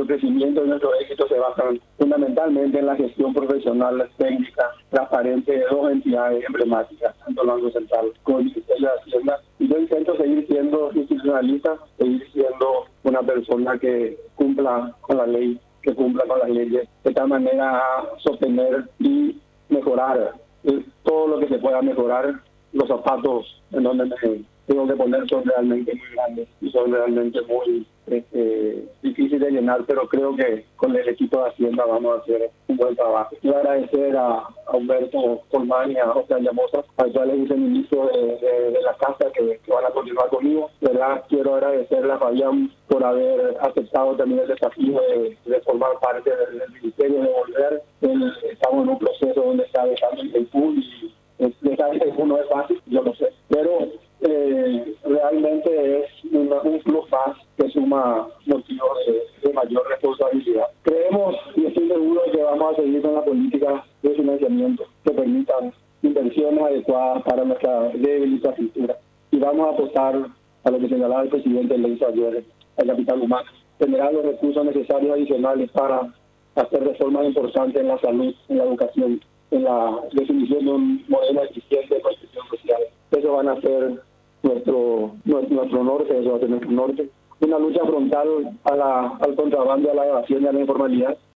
crecimiento y nuestro éxito se basan fundamentalmente en la gestión profesional, técnica, transparente de dos entidades emblemáticas, tanto el Banco Central como el Ministerio de Hacienda. Y yo intento seguir siendo institucionalista, seguir siendo una persona que cumpla con la ley, que cumpla con las leyes, de tal manera a sostener y mejorar todo lo que se pueda mejorar. Los zapatos en donde me tengo que poner son realmente muy grandes y son realmente muy difíciles de llenar, pero creo que con el equipo de Hacienda vamos a hacer un buen trabajo. Quiero agradecer a Humberto Colmán y a Oscar Llamosa, actuales viceministros de la Casa que van a continuar conmigo. De verdad, quiero agradecerle a Fabián por haber aceptado también el desafío de formar parte del Ministerio, de volver. Estamos en un proceso donde está dejando el pool y dejar el pool no es fácil, yo lo sé, pero realmente es un club más que suma motivos de mayor responsabilidad. Creemos y estoy seguro de que vamos a seguir con la política de financiamiento que permitan inversiones adecuadas para nuestra débil infraestructura. Y vamos a apostar a lo que señalaba el presidente le hizo ayer, al capital humano, generar los recursos necesarios adicionales para hacer reformas importantes en la salud, en la educación, en la definición de un modelo eficiente de protección social. Eso van a ser nuestro norte, eso va a ser nuestro norte. Una lucha frontal al contrabando, a la evasión y a la informalidad.